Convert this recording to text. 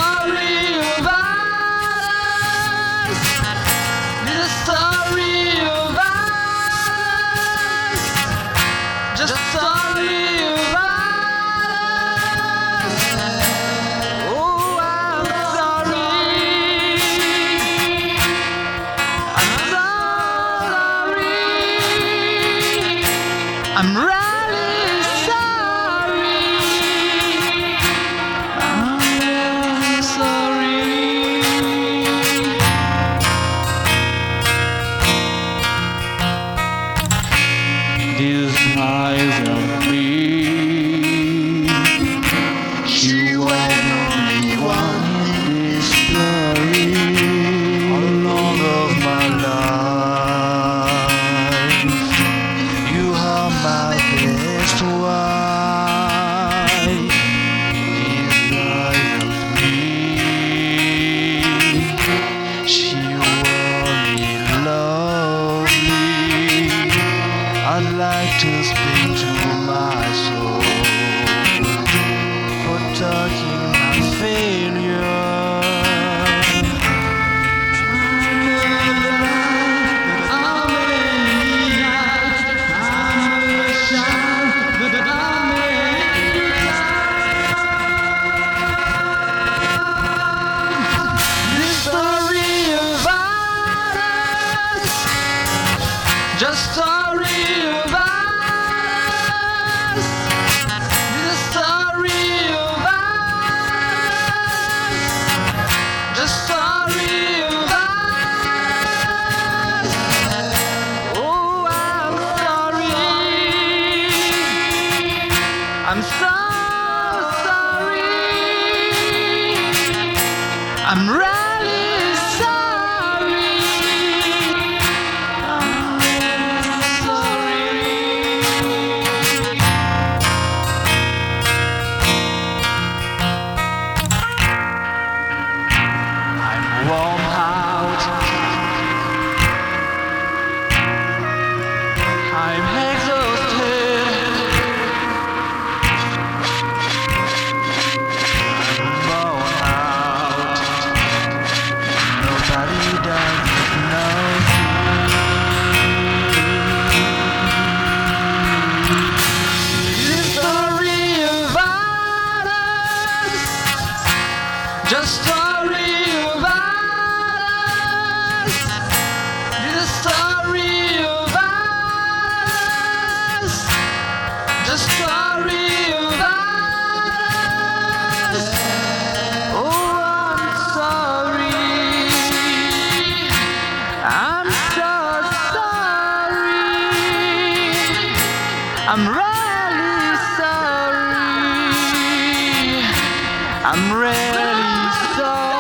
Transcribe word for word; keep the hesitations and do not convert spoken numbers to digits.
story about us. This is a story about us. Just a story about us. Oh, I'm sorry. I'm so sorry. I'm really sorry. I'm really sorry. These eyes of me, you are the only one in this story. All along of my life, you are my best wife. These eyes of me, she only lovely. I'd like to speak to my soul for talking my failure. This story about us, just story about us. This story about us, just story about us. Oh, I'm sorry. I'm so sorry. I'm really sorry. I'm really sorry. I'm warm out. I'm exhausted. I'm worn out. Nobody does know me. This story about us, just story about us. This story about us, just story about us. Oh, I'm sorry. I'm so sorry. I'm really sorry. I'm really sorry.